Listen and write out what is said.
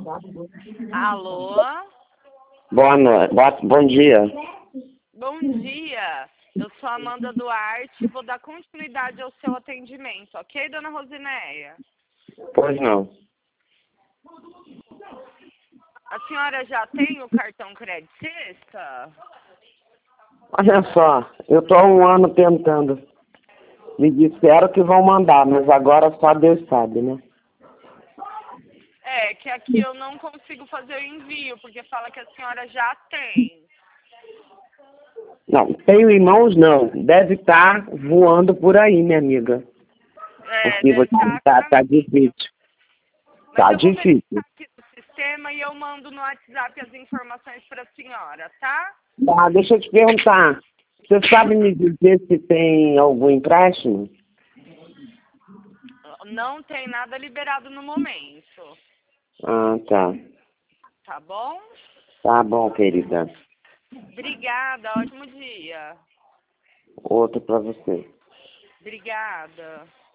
Alô? Boa noite. Bom dia. Bom dia. Eu sou a Amanda Duarte e vou dar continuidade ao seu atendimento, ok, dona Rosinéia? Pois não. A senhora já tem o cartão Crédito Sexta? Olha só, eu tô há um ano tentando. Me disseram que vão mandar, mas agora só Deus sabe, né? É, que aqui eu não consigo fazer o envio, porque fala que a senhora já tem. Não, tenho irmãos não. Deve estar voando por aí, minha amiga. É, Porque deve estar tá difícil. Mas Tá eu vou difícil. verificar aqui no sistema e eu mando no WhatsApp as informações para a senhora, tá? Tá, deixa eu te perguntar. Você sabe me dizer se tem algum empréstimo? Não tem nada liberado no momento, Ah, tá. tá bom? Tá bom, querida. Obrigada, ótimo dia. Outro pra você. Obrigada.